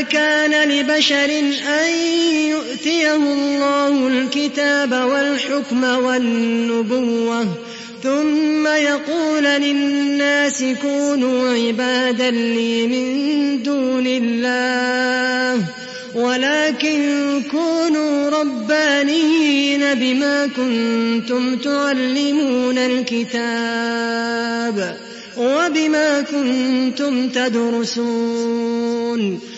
كان لبشر أن يؤتيه الله الكتاب والحكم والنبوة ثم يقول للناس كونوا عبادا لي من دون الله ولكن كونوا ربانيين بما كنتم تعلمون الكتاب وبما كنتم تدرسون